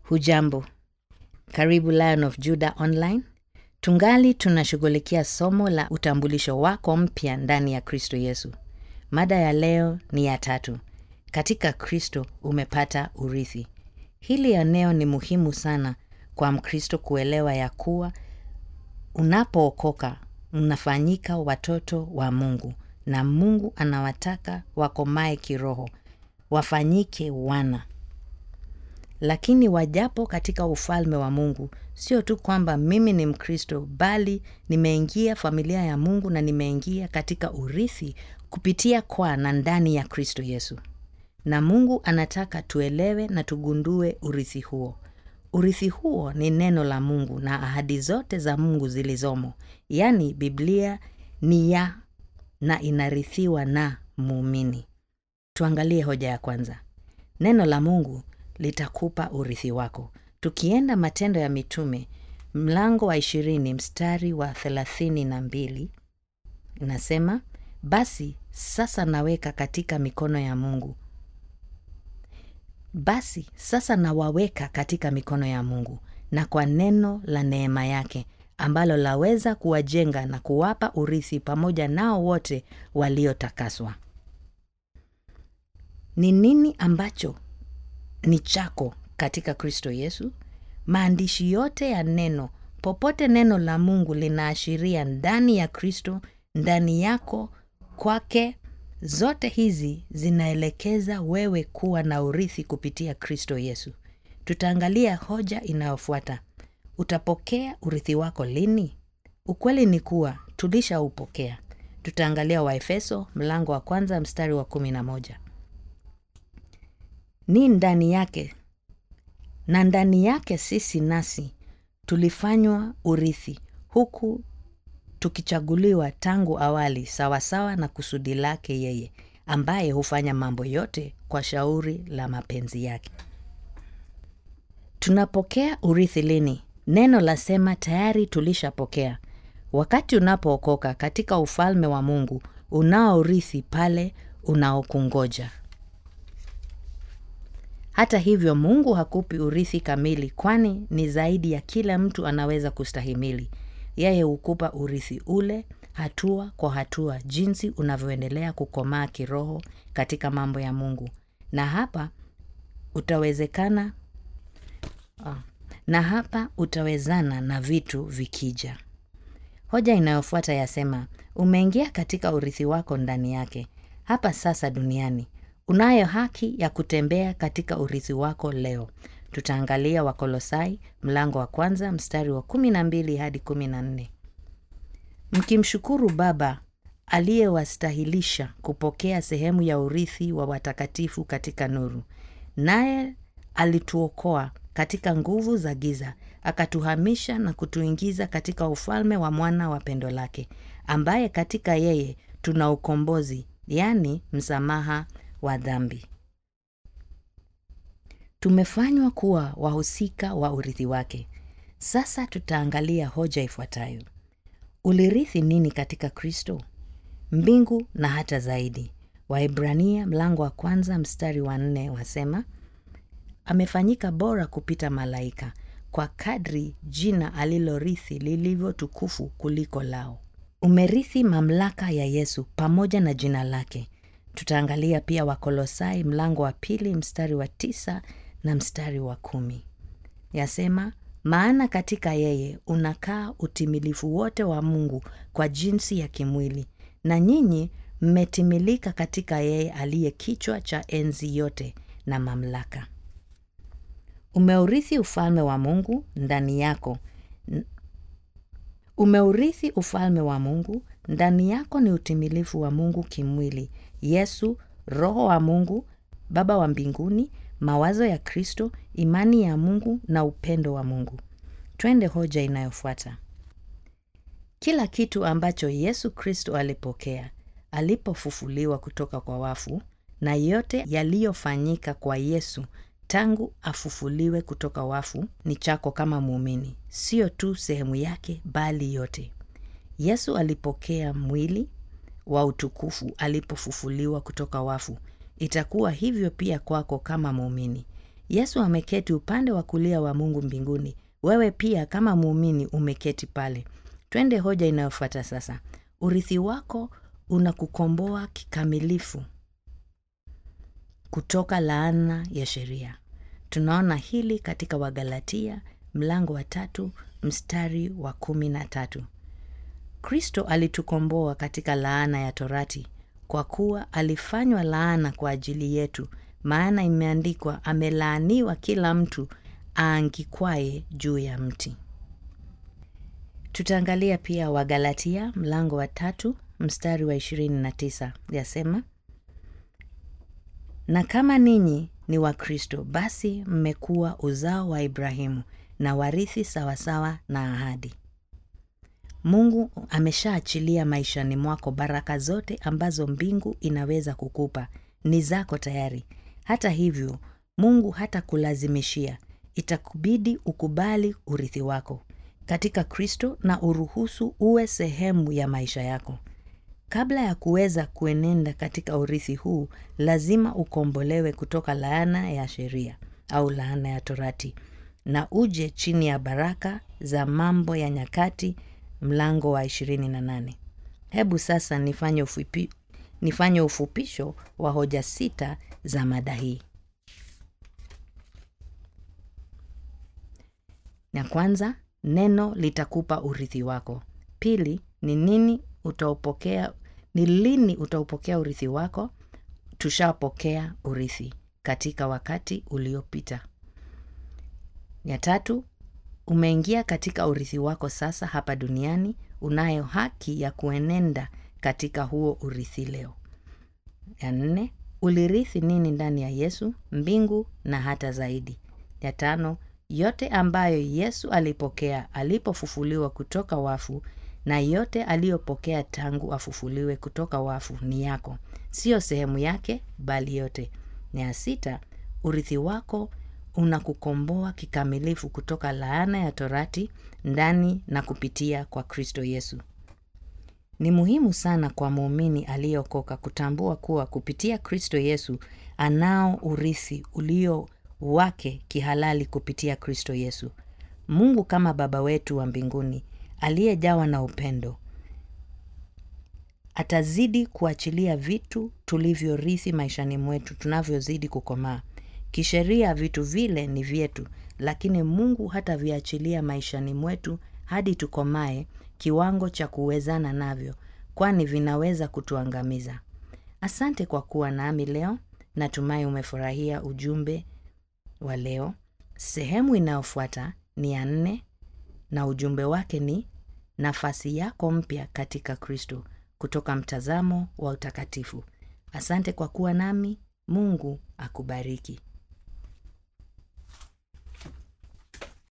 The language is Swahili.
Hujambo. Karibu Lion of Judah Online. Tungali tunashughulikia somo la utambulisho wako mpya ndani ya Kristo Yesu. Mada ya leo ni ya 3. Katika Kristo umepata urithi. Hili eneo ni muhimu sana kwa Mkristo kuelewa ya kuwa unapookoka unafanyika watoto wa Mungu na Mungu anawataka wakomae kiroho, wafanyike wana. Lakini wajapo katika ufalme wa Mungu, sio tu kwamba mimi ni Mkristo, bali nimeingia familia ya Mungu na nimeingia katika urithi kupitia kwa na ndani ya Kristo Yesu. Na Mungu anataka tuelewe na tugundue urithi huo. Urithi huo ni neno la Mungu na ahadi zote za Mungu zilizomo. Yani Biblia ni ya na inarithiwa na muumini. Tuangalie hoja ya kwanza. Neno la Mungu litakupa urithi wako. Tukienda Matendo ya Mitume, mlango wa 20 mstari wa 32, inasema, basi sasa naweka katika mikono ya Mungu. Basi sasa nawaweka katika mikono ya Mungu na kwa neno la neema yake ambalo laweza kuwajenga na kuwapa urithi pamoja nao wote waliotakaswa. Ni nini ambacho ni chako katika Kristo Yesu? Maandishi yote ya neno, popote neno la Mungu linaashiria ndani ya Kristo, ndani yako, kwake, zote hizi zinaelekeza wewe kuwa na urithi kupitia Kristo Yesu. Tutaangalia hoja inayofuata. Utapokea urithi wako lini? Ukweli ni kuwa tulishaupokea. Tutaangalia Waefeso mlango wa 1 mstari wa 11. Ni ndani yake, na ndani yake sisi nasi tulifanywa urithi, huku tukichaguliwa tangu awali sawasawa na kusudi lake yeye, ambaye hufanya mambo yote kwa shauri la mapenzi yake. Tunapokea urithi lini? Neno lasema tayari tulishapokea. Wakati unapookoka katika ufalme wa Mungu, unao urithi pale unaokungoja. Hata hivyo Mungu hakupi urithi kamili, kwani ni zaidi ya kila mtu anaweza kustahimili. Yeye hukupa urithi ule hatua kwa hatua jinsi unavyoendelea kukomaa kiroho katika mambo ya Mungu. Na hapa utawezana na vitu vikija. Hoja inayofuata yasema, umeingia katika urithi wako ndani yake. Hapa sasa duniani unayo haki ya kutembea katika urithi wako leo. Tutaangalia Wakolosai mlango wa 1 mstari wa 12 hadi 14. Mkimshukuru Baba aliyewastahilisha kupokea sehemu ya urithi wa watakatifu katika nuru. Naye alituokoa katika nguvu za giza, akatuhamisha na kutuingiza katika ufalme wa mwana wa pendo lake, ambaye katika yeye tuna ukombozi, yani msamaha wa dhambi. Tumefanywa kuwa wahusika wa urithi wake. Sasa tutaangalia hoja ifuatayo. Ulirithi nini katika Kristo? Mbingu na hata zaidi. Waebrania mlango wa 1 mstari wa 4 wasema, amefanyika bora kupita malaika kwa kadri jina alilorithi lilivyo tukufu kuliko lao. Umerithi mamlaka ya Yesu pamoja na jina lake. Tutaangalia pia Wakolosai mlango wa 2 mstari wa 9 na mstari wa 10. Yasema, maana katika yeye unakaa utimilifu wote wa Mungu kwa jinsi ya kimwili, na nyinyi mmetimilika katika yeye aliye kichwa cha enzi yote na mamlaka. Umeurithi ufalme wa Mungu ndani yako. Umeurithi ufalme wa Mungu, ndani yako ni utimilifu wa Mungu kimwili. Yesu, Roho wa Mungu, Baba wa mbinguni, mawazo ya Kristo, imani ya Mungu na upendo wa Mungu. Twende hoja inayofuata. Kila kitu ambacho Yesu Kristo alipokea, alipofufuliwa kutoka kwa wafu, na yote yaliyofanyika kwa Yesu tangu afufuliwe kutoka wafu ni chako kama muumini. Sio tu sehemu yake bali yote. Yesu alipokea mwili wa utukufu alipofufuliwa kutoka wafu. Itakuwa hivyo pia kwako kama muumini. Yesu ameketi upande wa kulia wa Mungu mbinguni. Wewe pia kama muumini umeketi pale. Twende hoja inayofuata sasa. Urithi wako unakukomboa kikamilifu kutoka laana ya sheria. Tunaona hili katika Wagalatia mlango wa 3 mstari wa 13. Kristo alitukomboa katika laana ya torati, kwa kuwa alifanywa laana kwa ajili yetu, maana imeandikwa, amelaaniwa kila mtu aangikwaye juu ya mti. Tutaangalia pia Wagalatia mlango wa 3 mstari wa 29. Yasema, na kama ninyi ni wa Kristo, basi mmekuwa uzao wa Ibrahimu na warithi sawasawa na ahadi. Mungu ameshaachilia maishani mwako baraka zote ambazo mbingu inaweza kukupa. Ni zako tayari. Hata hivyo, Mungu hata kulazimishia. Itakubidi ukubali urithi wako katika Kristo na uruhusu uwe sehemu ya maisha yako. Kabla ya kuweza kuenenda katika urithi huu, lazima ukombolewe kutoka laana ya sheria au laana ya torati na uje chini ya baraka za Mambo ya Nyakati mlango wa 28. Hebu sasa nifanye ufupisho wa hoja 6 za mada hii. Na kwanza, neno litakupa urithi wako. Pili, ni lini utaupokea urithi wako? Tushapokea urithi katika wakati uliopita. Ya 3, umeingia katika urithi wako sasa hapa duniani. Unayo haki ya kuenenda katika huo urithi leo. Ya 4, ulirithi nini ndani ya Yesu? Mbingu na hata zaidi. Ya 5, yote ambayo Yesu alipokea alipofufuliwa kutoka wafu na yote aliyopokea tangu afufuliwe kutoka wafu ni yako. Sio sehemu yake bali yote. Na ya 6, urithi wako unakukomboa kikamilifu kutoka laana ya torati ndani na kupitia kwa Kristo Yesu. Ni muhimu sana kwa muumini aliyeokoka kutambua kuwa kupitia Kristo Yesu anao urithi ulio wake kihalali kupitia Kristo Yesu. Mungu kama Baba wetu wa mbinguni aliyejawa na upendo atazidi kuachilia vitu tulivyorithi maishani mwetu tunavyozidi kukomaa. Kisheria vitu vile ni vyetu, lakini Mungu hataviachilia maishani mwetu hadi tukomae kiwango cha kuwezana navyo, kwani vinaweza kutuangamiza. Asante kwa kuwa nami leo. Natumai umefurahia ujumbe wa leo. Sehemu inayofuata ni ya 4 na ujumbe wake ni nafasi yako mpya katika Kristo, kutoka mtazamo wa utakatifu. Asante kwa kuwa nami. Mungu akubariki.